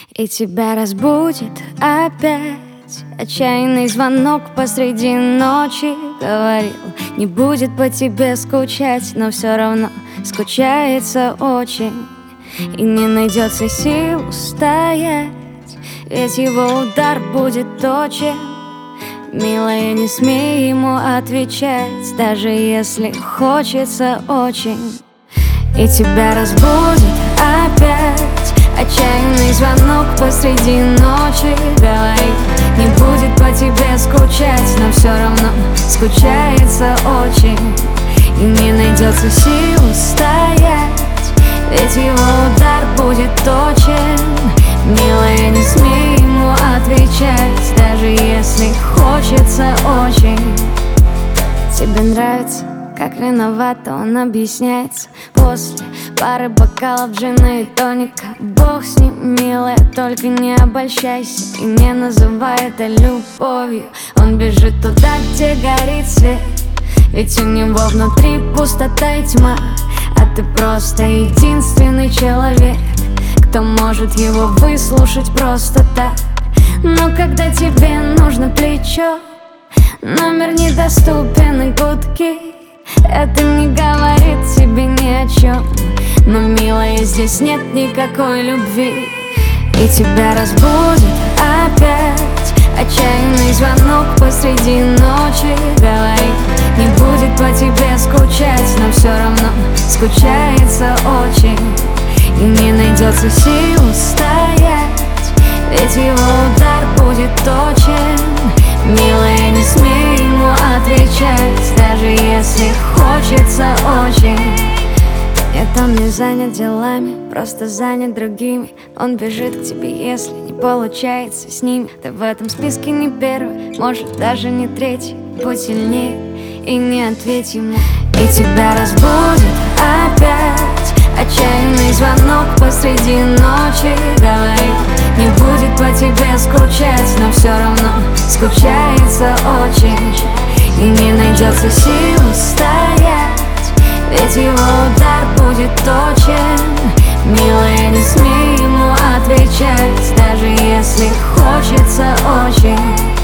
И тебя разбудит опять отчаянный звонок посреди ночи. Говорил, не будет по тебе скучать, но все равно скучается очень. И не найдется сил устоять, ведь его удар будет точен. Милая, не смей ему отвечать, даже если хочется очень. И тебя разбудит опять отчаянный звонок посреди ночи. Говорит, не будет по тебе скучать, но все равно скучается очень. И не найдется сил устоять, ведь его удар будет точен. Милая, не смей ему отвечать, даже если хочется очень. Тебе нравится, как виновата он объясняется после пары бокалов джина и тоника. Бог с ним, милая, только не обольщайся и не называй это любовью. Он бежит туда, где горит свет, ведь у него внутри пустота и тьма. А ты просто единственный человек, кто может его выслушать просто так. Но когда тебе нужно плечо, номер недоступен и гудки, это не говорит тебе ни о чем. Но, милая, здесь нет никакой любви. И тебя разбудит опять отчаянный звонок посреди ночи. Говорит, не будет по тебе скучать, но все равно скучается очень. И не найдется сил устоять, ведь его удар будет точен. Милая, не смей ему отвечать, даже если хочется очень. Нет, он не занят делами, просто занят другими. Он бежит к тебе, если не получается с ним. Ты в этом списке не первый, может даже не третий. Будь сильнее и не ответь ему. И тебя разбудит опять отчаянный звонок посреди ночи. Говорит, не будет по тебе скучать, но все равно скучается очень. И не найдется сил устоять, ведь его удар будет точен. Милая, не смей ему отвечать, даже если хочется очень.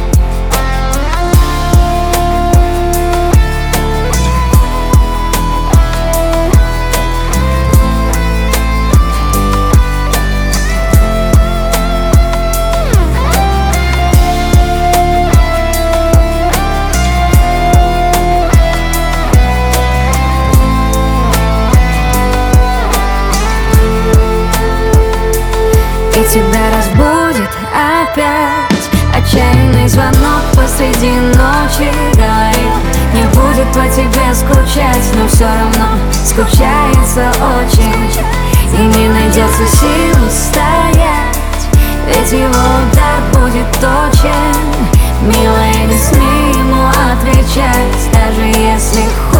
И тебя разбудит опять отчаянный звонок посреди ночи. Говорит, не будет по тебе скучать, но все равно скучается очень. И не найдется сил устоять, ведь его удар будет точен. Милая, не смей ему отвечать, даже если хочется.